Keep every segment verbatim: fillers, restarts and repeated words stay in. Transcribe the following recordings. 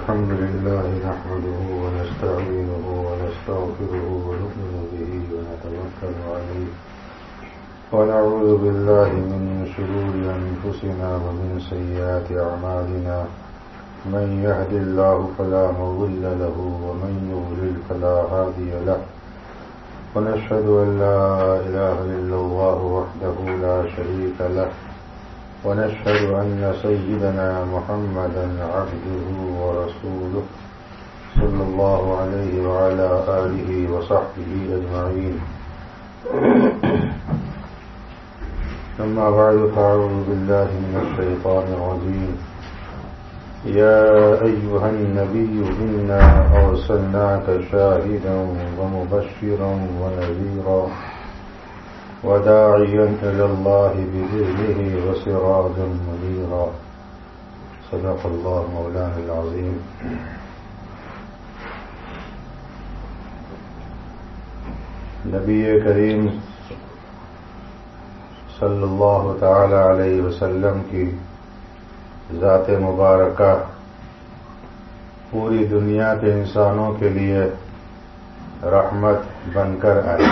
الحمد لله نحمده ونستعينه ونستغفره ونؤمن به ونتوكل عليه ونعوذ بالله من شرور أنفسنا ومن سيئات أعمالنا من يهد الله فلا مضل له ومن يضلل فلا هادي له ونشهد أن لا إله إلا الله وحده لا شريك له ونشهد أن سيدنا محمدا عبده ورسوله صلى الله عليه وعلى آله وصحبه أجمعين أما بعد فأعوذ بالله من الشيطان الرجيم يا أيها النبي إنا أرسلناك شاهدا ومبشرا ونذيرا وداعيا إلى الله بإذنه وسراجا منيرا صدق الله مولانا العظيم. نبی کریم صلی اللہ تعالی علیہ وسلم کی ذات مبارکہ پوری دنیا کے انسانوں کے لیے رحمت بن کر آئی.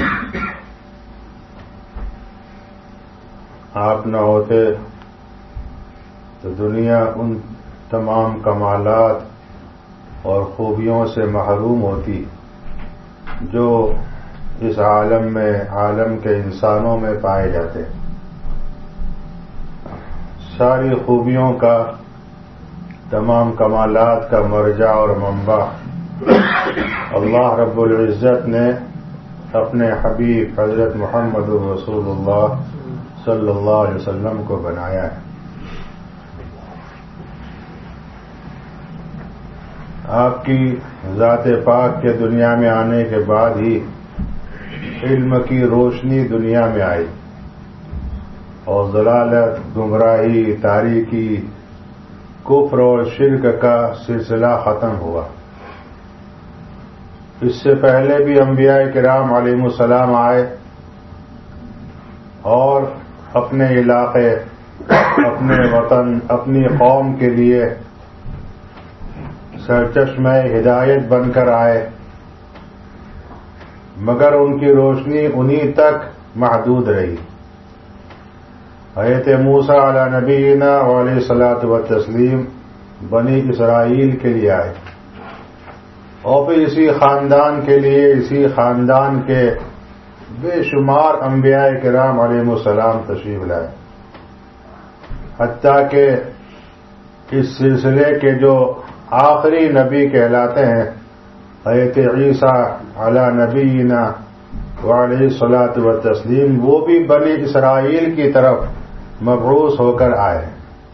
آپ نہ ہوتے تو دنیا ان تمام کمالات اور خوبیوں سے محروم ہوتی جو اس عالم میں عالم کے انسانوں میں پائے جاتے. ساری خوبیوں کا تمام کمالات کا مرجع اور منبع اللہ رب العزت نے اپنے حبیب حضرت محمد رسول اللہ صلی اللہ علیہ وسلم کو بنایا ہے. آپ کی ذات پاک کے دنیا میں آنے کے بعد ہی علم کی روشنی دنیا میں آئی اور ضلالت، گمراہی، تاریکی، کفر اور شرک کا سلسلہ ختم ہوا. اس سے پہلے بھی انبیاء کرام علیہ السلام آئے اور اپنے علاقے، اپنے وطن، اپنی قوم کے لیے سرچشمہ ہدایت بن کر آئے، مگر ان کی روشنی انہی تک محدود رہی. حضرت موسیٰ علی نبینا علیہ الصلوۃ والتسلیم بنی اسرائیل کے لیے آئے اور پھر اسی خاندان کے لیے اسی خاندان کے بے شمار انبیاء کرام علیہ السلام تشریف لائے، حتیٰ کہ اس سلسلے کے جو آخری نبی کہلاتے ہیں حضرت عیسیٰ علی نبینا وعلیہ الصلوۃ والتسلیم، وہ بھی بنی اسرائیل کی طرف مبعوث ہو کر آئے.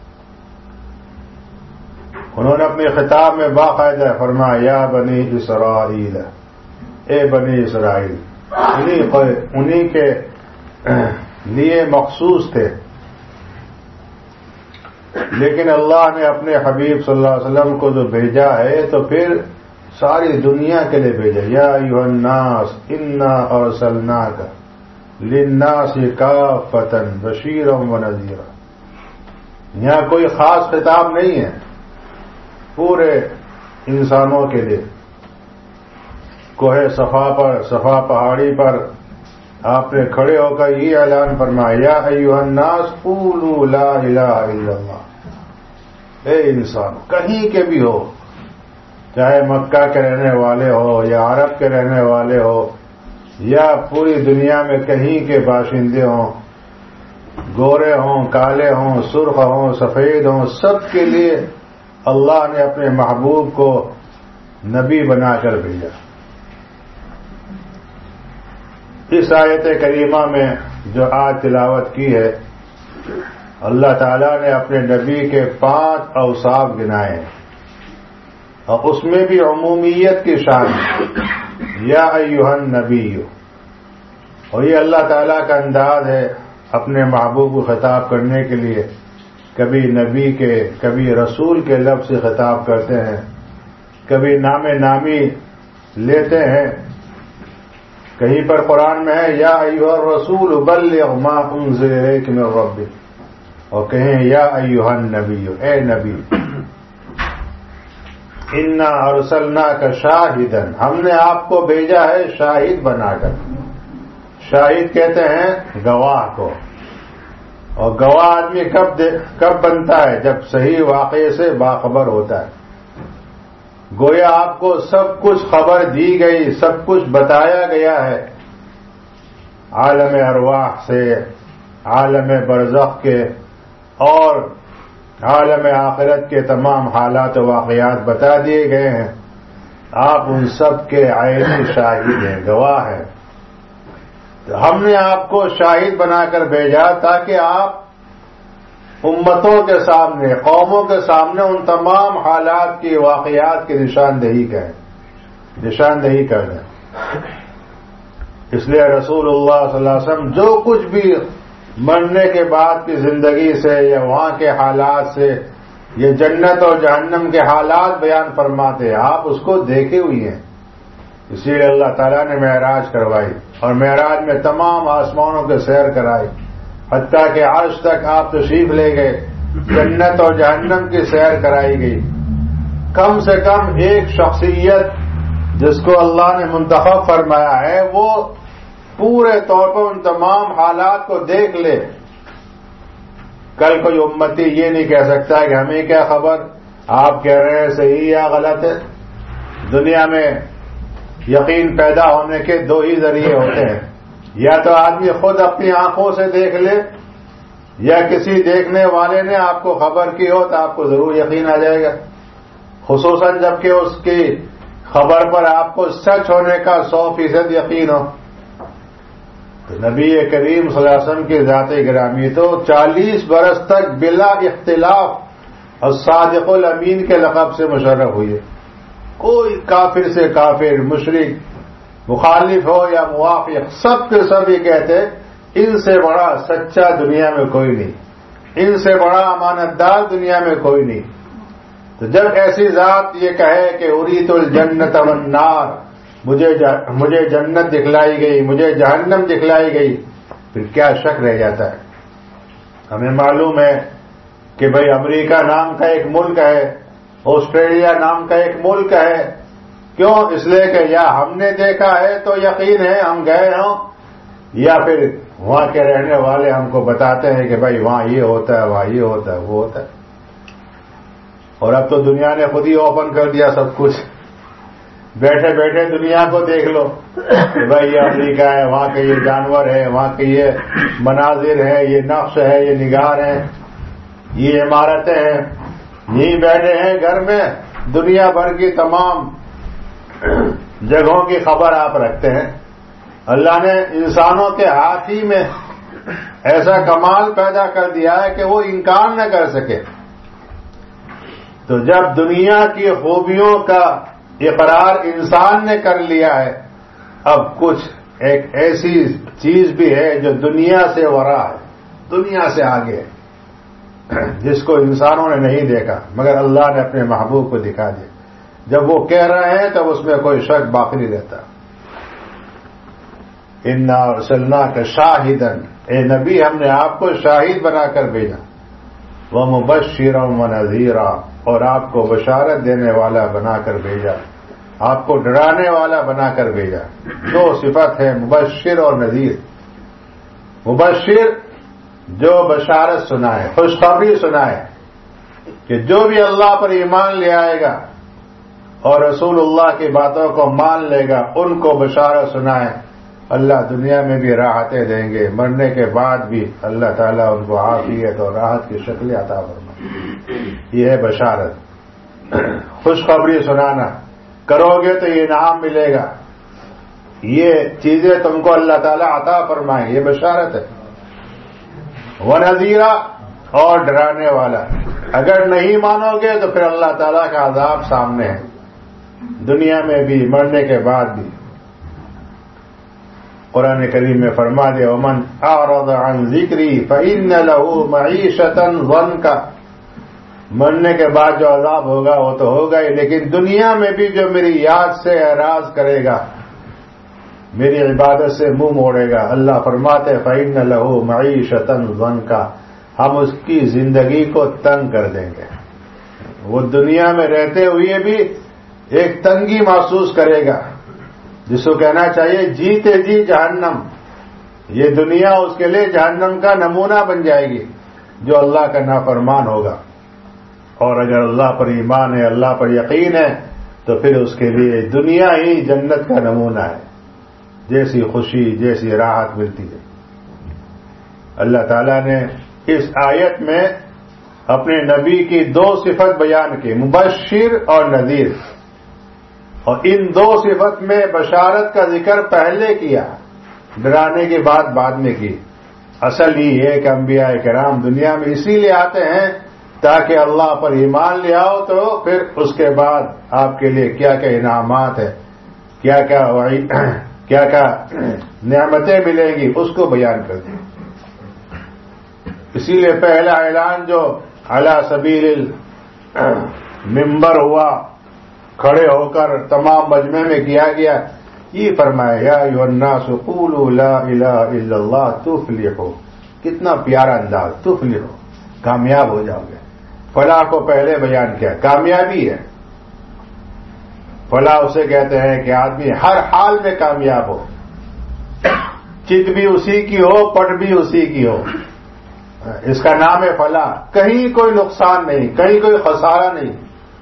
انہوں نے اپنے خطاب میں باقاعدہ فرمایا یا بنی اسرائیل، اے بنی اسرائیل. انہی کے لیے مخصوص تھے، لیکن اللہ نے اپنے حبیب صلی اللہ علیہ وسلم کو جو بھیجا ہے تو پھر ساری دنیا کے لیے بھیجا. یا ایھا الناس انا ارسلناک للناس کافۃ بشیرا ونذیرا. یہاں کوئی خاص خطاب نہیں ہے، پورے انسانوں کے لیے. کوہ صفا پر، صفا پہاڑی پر آپ نے کھڑے ہو کر یہ اعلان فرمایا یا ایھا الناس قولوا لا الہ الا اللہ. اے انسان کہیں کے بھی ہو، چاہے مکہ کے رہنے والے ہو یا عرب کے رہنے والے ہو یا پوری دنیا میں کہیں کے باشندے ہوں، گورے ہوں، کالے ہوں، سرخ ہوں، سفید ہوں، سب کے لیے اللہ نے اپنے محبوب کو نبی بنا کر بھیجا. اس آیت کریمہ میں جو آج تلاوت کی ہے، اللہ تعالیٰ نے اپنے نبی کے پانچ اوصاف گنائے ہیں اور اس میں بھی عمومیت کی شان ہے، یا ایھا النبی. اور یہ اللہ تعالیٰ کا انداز ہے اپنے محبوب کو خطاب کرنے کے لیے. کبھی نبی کے، کبھی رسول کے لفظ سے خطاب کرتے ہیں، کبھی نام نامی لیتے ہیں. کہیں پر قرآن میں ہے یا ایھا الرسول بلغ ما انزل الیک من ربک، اور کہیں یا ایھا النبی، اے نبی. انا ارسلناک شاہدا، ہم نے آپ کو بھیجا ہے شاہد بنا کر۔ شاہد کہتے ہیں گواہ کو، اور گواہ آدمی کب کب بنتا ہے؟ جب صحیح واقعے سے باخبر ہوتا ہے۔ گویا آپ کو سب کچھ خبر دی گئی، سب کچھ بتایا گیا ہے، عالم ارواح سے، عالم برزخ کے اور عالم آخرت کے تمام حالات و واقعات بتا دیے گئے ہیں۔ آپ ان سب کے عینی شاہد ہیں، گواہ ہیں۔ تو ہم نے آپ کو شاہد بنا کر بھیجا تاکہ آپ امتوں کے سامنے، قوموں کے سامنے ان تمام حالات کی، واقعات کی نشاندہی کریں، نشاندہی کر دیں۔ اس لیے رسول اللہ صلی اللہ علیہ وسلم جو کچھ بھی مرنے کے بعد کی زندگی سے یا وہاں کے حالات سے، یہ جنت اور جہنم کے حالات بیان فرماتے، آپ اس کو دیکھے ہوئی ہیں۔ اسی لیے اللہ تعالیٰ نے معراج کروائی، اور معراج میں تمام آسمانوں کے سیر کرائی، حتیٰ کہ عرش تک آپ تشریف لے گئے، جنت اور جہنم کی سیر کرائی گئی۔ کم سے کم ایک شخصیت جس کو اللہ نے منتخب فرمایا ہے، وہ پورے طور پر ان تمام حالات کو دیکھ لے۔ کل کوئی امتی یہ نہیں کہہ سکتا کہ ہمیں کیا خبر، آپ کہہ رہے ہیں صحیح یا غلط ہے۔ دنیا میں یقین پیدا ہونے کے دو ہی ذریعے ہوتے ہیں، یا تو آدمی خود اپنی آنکھوں سے دیکھ لے، یا کسی دیکھنے والے نے آپ کو خبر کی ہو تو آپ کو ضرور یقین آ جائے گا، خصوصاً جب کہ اس کی خبر پر آپ کو سچ ہونے کا سو فیصد یقین ہو۔ تو نبی کریم صلی اللہ علیہ وسلم کی ذات گرامی تو چالیس برس تک بلا اختلاف الصادق الامین کے لقب سے مشرف ہوئی ہے۔ کوئی کافر سے کافر، مشرک، مخالف ہو یا موافق، سب کے سب یہ کہتے ان سے بڑا سچا دنیا میں کوئی نہیں، ان سے بڑا امانت دار دنیا میں کوئی نہیں۔ تو جب ایسی ذات یہ کہے کہ اریت الجنت والنار، مجھے مجھے جنت دکھلائی گئی، مجھے جہنم دکھلائی گئی، پھر کیا شک رہ جاتا ہے؟ ہمیں معلوم ہے کہ بھئی امریکہ نام کا ایک ملک ہے، آسٹریلیا نام کا ایک ملک ہے۔ کیوں؟ اس لیے کہ یا ہم نے دیکھا ہے تو یقین ہے ہم گئے ہوں، یا پھر وہاں کے رہنے والے ہم کو بتاتے ہیں کہ بھئی وہاں یہ ہوتا ہے، وہاں یہ ہوتا ہے، وہ ہوتا ہے۔ اور اب تو دنیا نے خود ہی اوپن کر دیا سب کچھ، بیٹھے بیٹھے دنیا کو دیکھ لو کہ بھائی یہ امریکہ ہے، وہاں کے یہ جانور ہے، وہاں کے یہ مناظر ہے، یہ نقش ہے، یہ نگار ہیں، یہ عمارتیں ہیں، یہیں بیٹھے ہیں گھر میں، دنیا بھر کی تمام جگہوں کی خبر آپ رکھتے ہیں۔ اللہ نے انسانوں کے ہاتھ ہی میں ایسا کمال پیدا کر دیا ہے کہ وہ انکار نہ کر سکے۔ تو جب دنیا کی خوبیوں کا اقرار انسان نے کر لیا ہے، اب کچھ ایک ایسی چیز بھی ہے جو دنیا سے ورا ہے، دنیا سے آگے ہے، جس کو انسانوں نے نہیں دیکھا مگر اللہ نے اپنے محبوب کو دکھا دیا۔ جب وہ کہہ رہے ہیں تب اس میں کوئی شک باقی نہیں رہتا۔ انا ارسلناک شاہدا، اے نبی ہم نے آپ کو شاہد بنا کر بھیجا، ومبشرا ونذیرا، اور آپ کو بشارت دینے والا بنا کر بھیجا، آپ کو ڈرانے والا بنا کر بھیجا۔ دو صفت ہے، مبشر اور نذیر۔ مبشر جو بشارت سنائے، خوشخبری سنائے کہ جو بھی اللہ پر ایمان لے آئے گا اور رسول اللہ کی باتوں کو مان لے گا، ان کو بشارت سنائے، اللہ دنیا میں بھی راحتیں دیں گے، مرنے کے بعد بھی اللہ تعالیٰ ان کو عافیت اور راحت کی شکلیں عطا فرمائے۔ یہ ہے بشارت، خوشخبری سنانا، کرو گے تو یہ انعام ملے گا، یہ چیزیں تم کو اللہ تعالیٰ عطا فرمائیں، یہ بشارت ہے۔ ونذیرا، اور ڈرانے والا، اگر نہیں مانو گے تو پھر اللہ تعالیٰ کا عذاب سامنے ہے، دنیا میں بھی مرنے کے بعد بھی۔ قرآن کریم میں فرما دیا ومن اعرض عن ذکری فإن له معیشۃ ضنکا، مرنے کے بعد جو عذاب ہوگا وہ تو ہوگا ہی، لیکن دنیا میں بھی جو میری یاد سے اعراض کرے گا، میری عبادت سے منہ موڑے گا، اللہ فرماتے فإن له معیشۃ ضنکا، ہم اس کی زندگی کو تنگ کر دیں گے۔ وہ دنیا میں رہتے ہوئے بھی ایک تنگی محسوس کرے گا، جس کو کہنا چاہیے جیتے جی جہنم. یہ دنیا اس کے لیے جہنم کا نمونہ بن جائے گی جو اللہ کا نافرمان ہوگا. اور اگر اللہ پر ایمان ہے، اللہ پر یقین ہے، تو پھر اس کے لیے دنیا ہی جنت کا نمونہ ہے. جیسی خوشی، جیسی راحت ملتی ہے. اللہ تعالیٰ نے اس آیت میں اپنے نبی کی دو صفت بیان کی، مبشر اور نذیر. اور ان دو صفت میں بشارت کا ذکر پہلے کیا، ڈرانے کی بات بعد میں کی. اصل یہ ہے کہ انبیاء کرام دنیا میں اسی لیے آتے ہیں تاکہ اللہ پر ایمان لے آؤ، تو پھر اس کے بعد آپ کے لیے کیا کیا انعامات ہیں، کیا کیا کیا کیا نعمتیں ملیں گی، اس کو بیان کر دیں. اسی لیے پہلا اعلان جو علی سبیل المنبر ہوا، کھڑے ہو کر تمام مجمع میں کیا گیا، یہ فرمایا یا ایھا الناس قولوا لا الہ الا اللہ تفلحوا. کتنا پیارا انداز، تفلحوا، کامیاب ہو جاؤ گے. فلاح کو پہلے بیان کیا، کامیابی ہے. فلاح اسے کہتے ہیں کہ آدمی ہر حال میں کامیاب ہو، چت بھی اسی کی ہو، پٹ بھی اسی کی ہو. اس کا نام ہے فلاح. کہیں کوئی نقصان نہیں، کہیں کوئی خسارہ نہیں.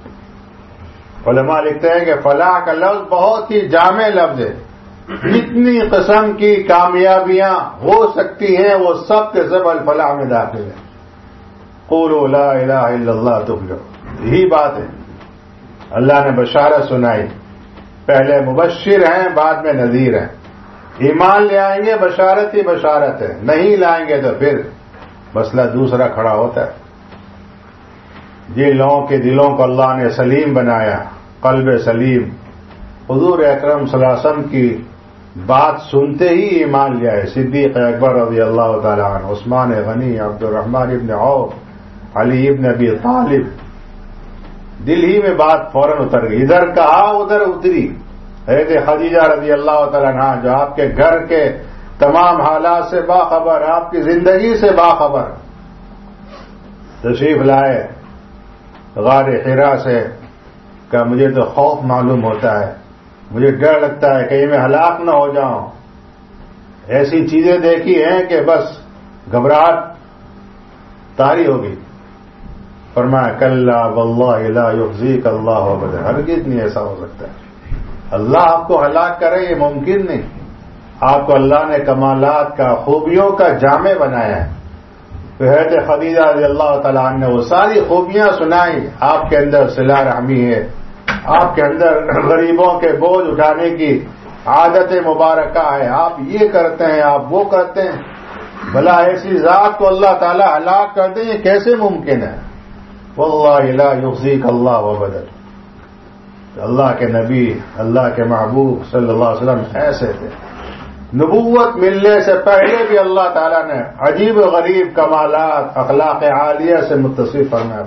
علماء لکھتے ہیں کہ فلاح کا لفظ بہت ہی جامع لفظ ہے. جتنی قسم کی کامیابیاں ہو سکتی ہیں وہ سب کے سب الفلاح میں داخل ہیں. قولوا لا الہ الا اللہ تفلحوا، یہی بات ہے. اللہ نے بشارت سنائی، پہلے مبشر ہیں، بعد میں نذیر ہیں. ایمان لے آئیں گے بشارت ہی بشارت ہے، نہیں لائیں گے تو پھر مسئلہ دوسرا کھڑا ہوتا ہے. جن لوگوں کے دلوں کو اللہ نے سلیم بنایا، قلب سلیم، حضور اکرم صلی اللہ علیہ وسلم کی بات سنتے ہی ایمان لے آئے. صدیق اکبر رضی اللہ تعالی عنہ، عثمان غنی، عبد الرحمن ابن عوف، علی ابن ابی طالب، دل ہی میں بات فوراً اتر گئی. ادھر کہا ادھر اتری. حضرت خدیجہ رضی اللہ تعالی عنہ جو آپ کے گھر کے تمام حالات سے باخبر، آپ کی زندگی سے باخبر، تشریف لائے غار حرا سے. کہ مجھے تو خوف معلوم ہوتا ہے، مجھے ڈر لگتا ہے کہیں میں ہلاک نہ ہو جاؤں. ایسی چیزیں دیکھی ہیں کہ بس گھبراہٹ طاری ہوگی. فرمایا کلا واللہ لا یخزیک اللہ ابدا، ہرگز نہیں ایسا ہو سکتا ہے. اللہ آپ کو ہلاک کرے یہ ممکن نہیں. آپ کو اللہ نے کمالات کا، خوبیوں کا جامع بنایا ہے. حضرت خدیجہ رضی اللہ تعالیٰ عنہ نے وہ ساری خوبیاں سنائی. آپ کے اندر صلہ رحمی ہے، آپ کے اندر غریبوں کے بوجھ اٹھانے کی عادت مبارکہ ہے، آپ یہ کرتے ہیں، آپ وہ کرتے ہیں. بھلا ایسی ذات کو اللہ تعالیٰ ہلاک کر دیں، یہ کیسے ممکن ہے؟ واللہ لا یخزیک اللہ ابدا. اللہ کے نبی، اللہ کے محبوب صلی اللہ علیہ وسلم ایسے تھے. نبوت ملنے سے پہلے بھی اللہ تعالیٰ نے عجیب و غریب کمالات، اخلاق عالیہ سے متصف فرمایا.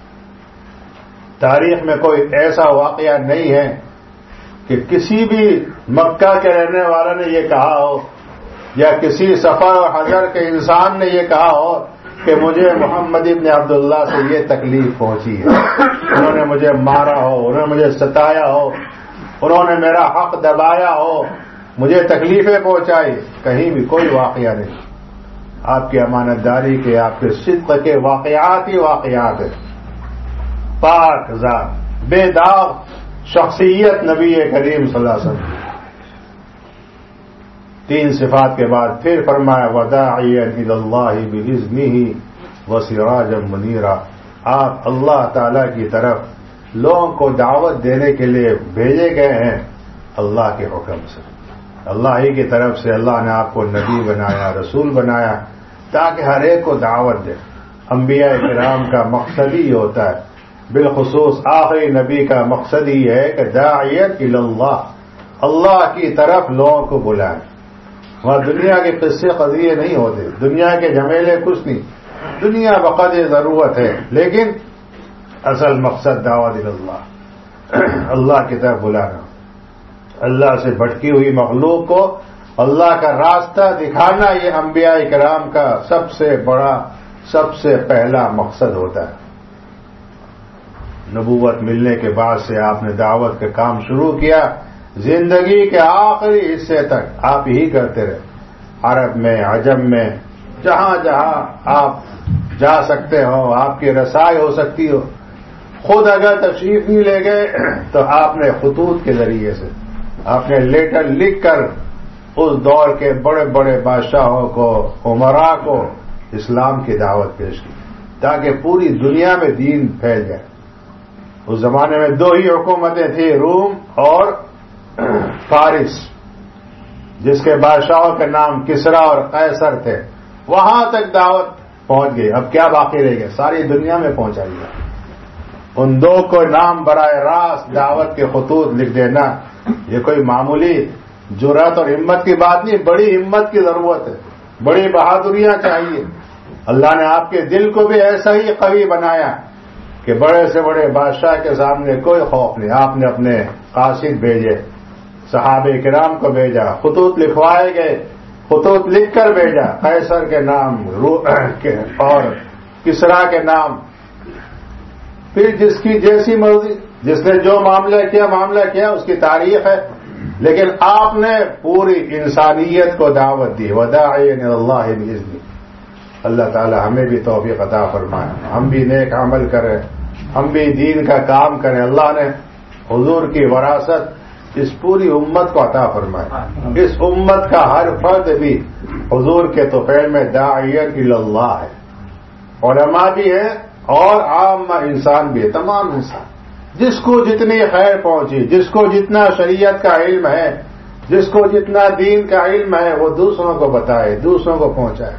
تاریخ میں کوئی ایسا واقعہ نہیں ہے کہ کسی بھی مکہ کے رہنے والے نے یہ کہا ہو، یا کسی سفر و حضر کے انسان نے یہ کہا ہو کہ مجھے محمد ابن عبداللہ سے یہ تکلیف پہنچی ہے، انہوں نے مجھے مارا ہو، انہوں نے مجھے ستایا ہو، انہوں نے میرا حق دبایا ہو، مجھے تکلیفیں پہنچائی. کہیں بھی کوئی واقعہ نہیں. آپ کی امانت داری کے، آپ کے صدق کے واقعات ہی واقعات ہیں. پاک ذات، بے داغ شخصیت نبی کریم صلی اللہ علیہ وسلم. تین صفات کے بعد پھر فرمایا وداعیا الی اللہ باذنہ وسراجا منیرا. آپ اللہ تعالی کی طرف لوگوں کو دعوت دینے کے لیے بھیجے گئے ہیں اللہ کے حکم سے. اللہ ہی کی طرف سے اللہ نے آپ کو نبی بنایا، رسول بنایا تاکہ ہر ایک کو دعوت دے. انبیاء کرام کا مقصد ہی ہوتا ہے، بالخصوص آخری نبی کا مقصد ہی ہے کہ داعیا الی اللہ، اللہ کی طرف لوگوں کو بلائیں. وہاں دنیا کے قصے قضیے نہیں ہوتے، دنیا کے جھمیلے کچھ نہیں. دنیا بقدر ضرورت ہے، لیکن اصل مقصد دعوت الی اللہ، اللہ کی طرف بلانا. اللہ سے بھٹکی ہوئی مخلوق کو اللہ کا راستہ دکھانا، یہ انبیاء کرام کا سب سے بڑا، سب سے پہلا مقصد ہوتا ہے. نبوت ملنے کے بعد سے آپ نے دعوت کا کام شروع کیا، زندگی کے آخری حصے تک آپ یہی کرتے رہے، عرب میں، عجم میں، جہاں جہاں آپ جا سکتے ہو، آپ کی رسائی ہو سکتی ہو۔ خود اگر تشریف نہیں لے گئے تو آپ نے خطوط کے ذریعے سے، آپ نے لیٹر لکھ کر اس دور کے بڑے بڑے بادشاہوں کو، عمراء کو اسلام کی دعوت پیش کی تاکہ پوری دنیا میں دین پھیل جائے۔ اس زمانے میں دو ہی حکومتیں تھیں، روم اور فارس، جس کے بادشاہوں کے نام کسرا اور قیصر تھے۔ وہاں تک دعوت پہنچ گئی، اب کیا باقی رہ گیا؟ ساری دنیا میں پہنچائی گیا۔ ان دو کو نام براہ راست دعوت کے خطوط لکھ دینا، یہ کوئی معمولی جرأت اور ہمت کی بات نہیں، بڑی ہمت کی ضرورت ہے، بڑی بہادریاں چاہیے۔ اللہ نے آپ کے دل کو بھی ایسا ہی قوی بنایا کہ بڑے سے بڑے بادشاہ کے سامنے کوئی خوف نہیں۔ آپ نے اپنے قاصد بھیجے، صحابہ کرام کو بھیجا، خطوط لکھوائے گئے، خطوط لکھ کر بھیجا، قیصر کے نام اور کسرا کے نام، پھر جس کی جیسی مرضی، جس نے جو معاملہ کیا معاملہ کیا اس کی تاریخ ہے، لیکن آپ نے پوری انسانیت کو دعوت دی۔ وداعیا الی اللہ باذنہ۔ اللہ تعالی ہمیں بھی توفیق عطا فرمائے، ہم بھی نیک عمل کریں، ہم بھی دین کا کام کریں۔ اللہ نے حضور کی وراثت اس پوری امت کو عطا فرمائے۔ اس امت کا ہر فرد بھی حضور کے طفیل میں داعیا الی اللہ ہے، علماء بھی ہیں اور عام انسان بھی ہے، تمام انسان، جس کو جتنی خیر پہنچی، جس کو جتنا شریعت کا علم ہے، جس کو جتنا دین کا علم ہے، وہ دوسروں کو بتائے، دوسروں کو پہنچائے۔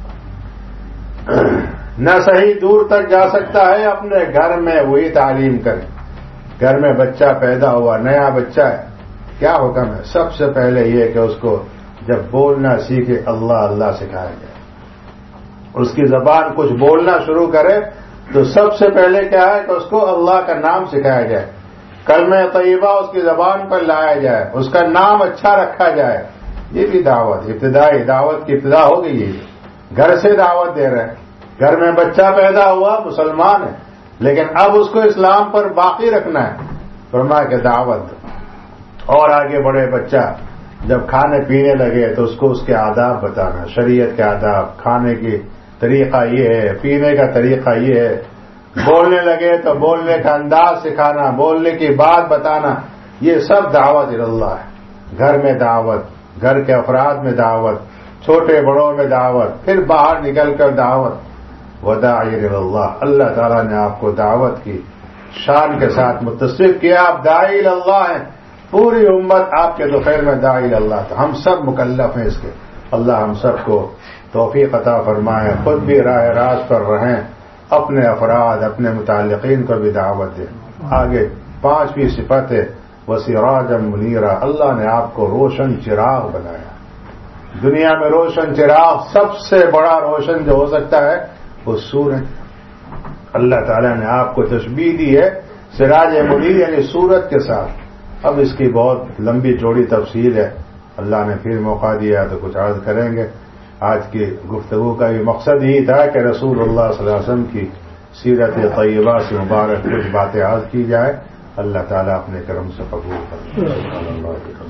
نہ صحیح دور تک جا سکتا ہے، اپنے گھر میں وہی تعلیم کرے۔ گھر میں بچہ پیدا ہوا، نیا بچہ ہے، کیا حکم ہے؟ سب سے پہلے یہ کہ اس کو جب بولنا سیکھے اللہ اللہ سکھایا جائے۔ اس کی زبان کچھ بولنا شروع کرے تو سب سے پہلے کیا ہے کہ اس کو اللہ کا نام سکھایا جائے، کلمہ طیبہ اس کی زبان پر لایا جائے، اس کا نام اچھا رکھا جائے۔ یہ بھی دعوت، ابتدائی دعوت کی ابتدا ہو گئی ہے، گھر سے دعوت دے رہے ہیں۔ گھر میں بچہ پیدا ہوا، مسلمان ہے، لیکن اب اس کو اسلام پر باقی رکھنا ہے، فرمایا کہ دعوت دو۔ اور آگے بڑھے، بچہ جب کھانے پینے لگے تو اس کو اس کے آداب بتانا، شریعت کے آداب، کھانے کی طریقہ یہ ہے، پینے کا طریقہ یہ ہے۔ بولنے لگے تو بولنے کا انداز سکھانا، بولنے کی بات بتانا، یہ سب دعوت اللہ ہے۔ گھر میں دعوت، گھر کے افراد میں دعوت، چھوٹے بڑوں میں دعوت، پھر باہر نکل کر دعوت۔ وداعی اللہ، اللہ تعالیٰ نے آپ کو دعوت کی شان کے ساتھ متصف کیا، آپ داعی اللہ ہیں، پوری امت آپ کے دوپہر میں داعی اللہ تھا۔ ہم سب مکلف ہیں اس کے، اللہ ہم سب کو توفیق عطا فرمائے، خود بھی راہ راست پر رہیں، اپنے افراد، اپنے متعلقین کو بھی دعوت دیں۔ آگے پانچویں صفت ہے وسراجا منیرا، اللہ نے آپ کو روشن چراغ بنایا۔ دنیا میں روشن چراغ، سب سے بڑا روشن جو ہو سکتا ہے وہ سورج۔ اللہ تعالیٰ نے آپ کو تشبیہ دی ہے سراج منیر یعنی سورج کے ساتھ۔ اب اس کی بہت لمبی چوڑی تفصیل ہے، اللہ نے پھر موقع دیا تو کچھ عرض کریں گے۔ آج کی گفتگو کا یہ مقصد یہی تھا کہ رسول اللہ صلی اللہ علیہ وسلم کی سیرت طیبہ سے مبارک کچھ باتیں عرض کی جائے۔ اللہ تعالیٰ اپنے کرم سے قبول کرے۔